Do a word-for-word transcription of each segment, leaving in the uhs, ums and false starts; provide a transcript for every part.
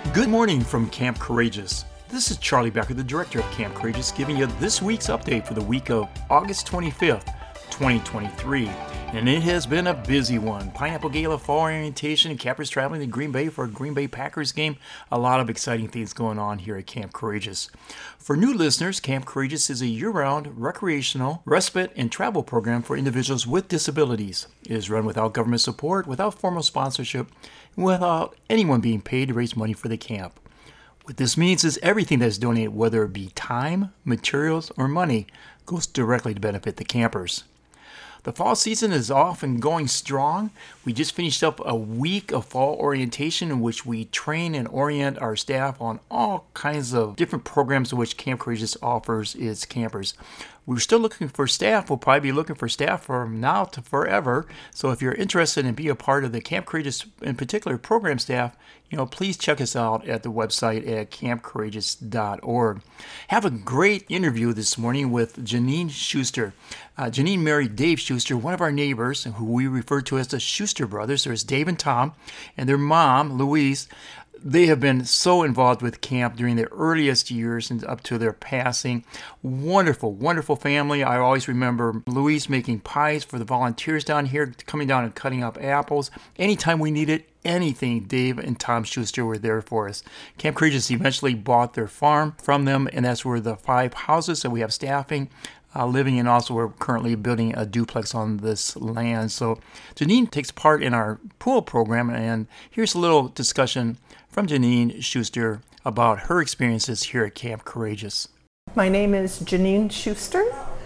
Good morning from Camp Courageous. This is Charlie Becker, the director of Camp Courageous, giving you this week's update for the week of August twenty-fifth, twenty twenty-three. And it has been a busy one. Pineapple Gala, fall orientation, and campers traveling to Green Bay for a Green Bay Packers game. A lot of exciting things going on here at Camp Courageous. For new listeners, Camp Courageous is a year-round recreational, respite, and travel program for individuals with disabilities. It is run without government support, without formal sponsorship, and without anyone being paid to raise money for the camp. What this means is everything that is donated, whether it be time, materials, or money, goes directly to benefit the campers. The fall season is off and going strong. We just finished up a week of fall orientation in which we train and orient our staff on all kinds of different programs in which Camp Courageous offers its campers. We're still looking for staff. We'll probably be looking for staff from now to forever. So if you're interested in being a part of the Camp Courageous, in particular program staff, you know, please check us out at the website at camp courageous dot org. Have a great interview this morning with Janine Schuster. Uh, Janine married Dave Schuster, one of our neighbors, who we refer to as the Schuster brothers. There's Dave and Tom, and their mom, Louise. They have been so involved with camp during their earliest years and up to their passing. Wonderful, wonderful family. I always remember Louise making pies for the volunteers down here, coming down and cutting up apples. Anytime we needed anything, Dave and Tom Schuster were there for us. Camp Courageous eventually bought their farm from them, and that's where the five houses that we have staffing Uh, living in. Also, we're currently building a duplex on this land. So Janine takes part in our pool program, and here's a little discussion from Janine Schuster about her experiences here at Camp Courageous. My name is Janine Schuster,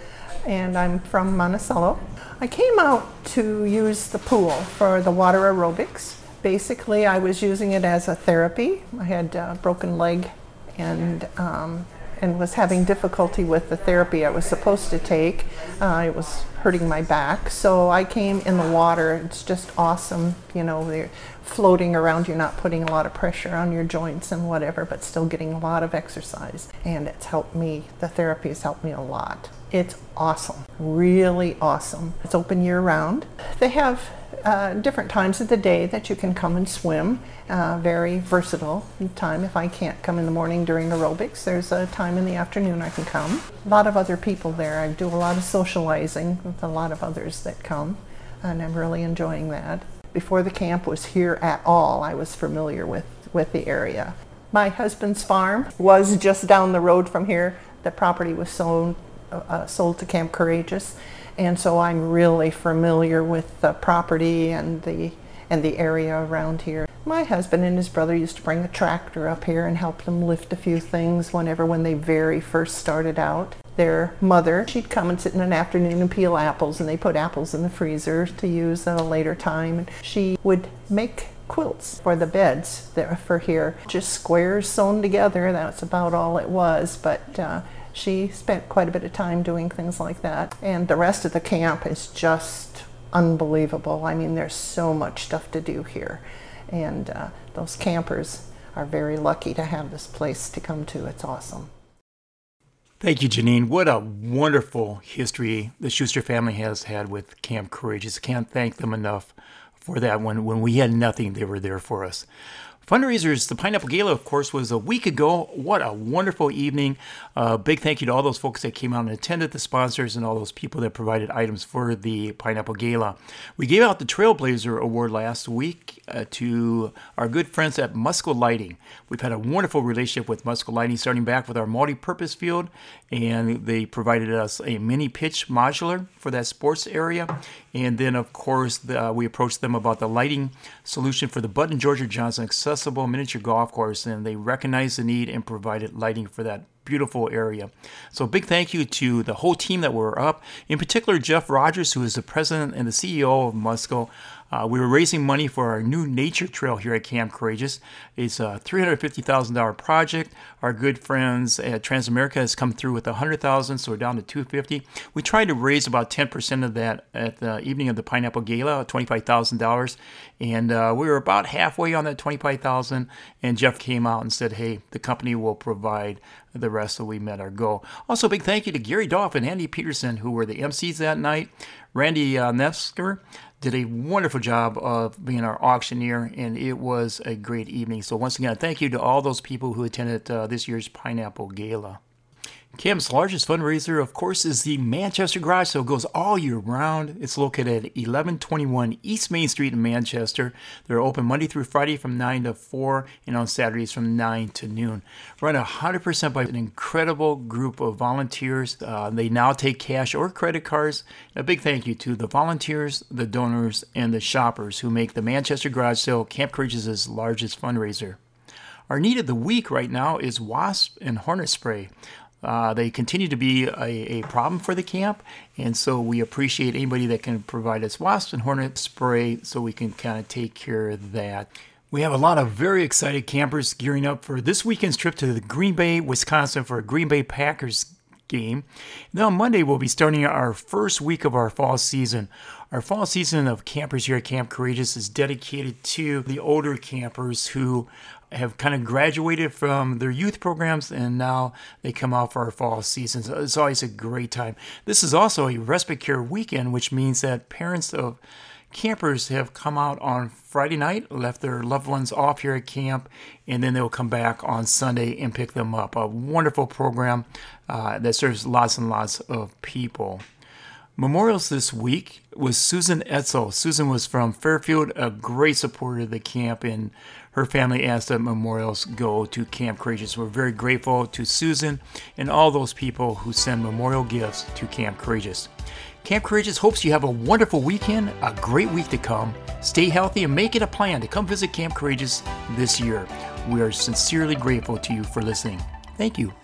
and I'm from Monticello. I came out to use the pool for the water aerobics. Basically, I was using it as a therapy. I had a broken leg and um, and was having difficulty with the therapy I was supposed to take. Uh, it was hurting my back, so I came in the water. It's just awesome, you know, they're floating around, you're not putting a lot of pressure on your joints and whatever, but still getting a lot of exercise, and it's helped me. The therapy has helped me a lot. It's awesome, really awesome. It's open year round. They have uh, different times of the day that you can come and swim. Uh, very versatile time. If I can't come in the morning during aerobics, there's a time in the afternoon I can come. A lot of other people there. I do a lot of socializing with a lot of others that come, and I'm really enjoying that. Before the camp was here at all, I was familiar with, with the area. My husband's farm was just down the road from here. The property was sold, uh, sold to Camp Courageous, and so I'm really familiar with the property and the and the area around here. My husband and his brother used to bring a tractor up here and help them lift a few things whenever when they very first started out. Their mother, she'd come and sit in an afternoon and peel apples, and they put apples in the freezer to use at a later time. And she would make quilts for the beds that for here, just squares sewn together. That's about all it was, but uh, she spent quite a bit of time doing things like that. And the rest of the camp is just unbelievable. I mean, there's so much stuff to do here, and uh, those campers are very lucky to have this place to come to. It's awesome. Thank you, Janine. What a wonderful history the Schuster family has had with Camp Courageous. Can't thank them enough for that. When, when we had nothing, they were there for us. Fundraisers, the Pineapple Gala, of course, was a week ago. What a wonderful evening. Uh, big thank you to all those folks that came out and attended, the sponsors, and all those people that provided items for the Pineapple Gala. We gave out the Trailblazer Award last week uh, to our good friends at Musco Lighting. We've had a wonderful relationship with Musco Lighting, starting back with our multi-purpose field, and they provided us a mini pitch modular for that sports area. And then, of course, the, uh, we approached them about the lighting solution for the Bud and Georgia Johnson accessible miniature golf course, and they recognized the need and provided lighting for that beautiful area. So big thank you to the whole team that were up, in particular Jeff Rogers, who is the president and the C E O of Musco. Uh, we were raising money for our new nature trail here at Camp Courageous. It's a three hundred fifty thousand dollars project. Our good friends at Transamerica has come through with one hundred thousand dollars, so we're down to two hundred fifty thousand dollars. We tried to raise about ten percent of that at the evening of the Pineapple Gala, twenty-five thousand dollars, and uh, we were about halfway on that twenty-five thousand dollars, and Jeff came out and said, hey, the company will provide the rest, so we met our goal. Also, big thank you to Gary Dolph and Andy Peterson, who were the M Cs that night. Randy uh, Nefsker did a wonderful job of being our auctioneer, and it was a great evening. So once again, thank you to all those people who attended uh, this year's Pineapple Gala. Camp's largest fundraiser, of course, is the Manchester Garage Sale. It goes all year round. It's located at eleven twenty-one East Main Street in Manchester. They're open Monday through Friday from nine to four, and on Saturdays from nine to noon. Run one hundred percent by an incredible group of volunteers. Uh, they now take cash or credit cards. A big thank you to the volunteers, the donors, and the shoppers who make the Manchester Garage Sale Camp Courageous' largest fundraiser. Our need of the week right now is wasp and hornet spray. Uh, they continue to be a, a problem for the camp, and so we appreciate anybody that can provide us wasp and hornet spray so we can kind of take care of that. We have a lot of very excited campers gearing up for this weekend's trip to the Green Bay, Wisconsin for a Green Bay Packers game. Then on Monday, we'll be starting our first week of our fall season. Our fall season of campers here at Camp Courageous is dedicated to the older campers who have kind of graduated from their youth programs and now they come out for our fall season. So it's always a great time. This is also a respite care weekend, which means that parents of campers have come out on Friday night, left their loved ones off here at camp, and then they'll come back on Sunday and pick them up. A wonderful program uh, that serves lots and lots of people. Memorials this week was Susan Etzel. Susan was from Fairfield, a great supporter of the camp, and her family asked that memorials go to Camp Courageous. We're very grateful to Susan and all those people who send memorial gifts to Camp Courageous. Camp Courageous hopes you have a wonderful weekend, a great week to come. Stay healthy and make it a plan to come visit Camp Courageous this year. We are sincerely grateful to you for listening. Thank you.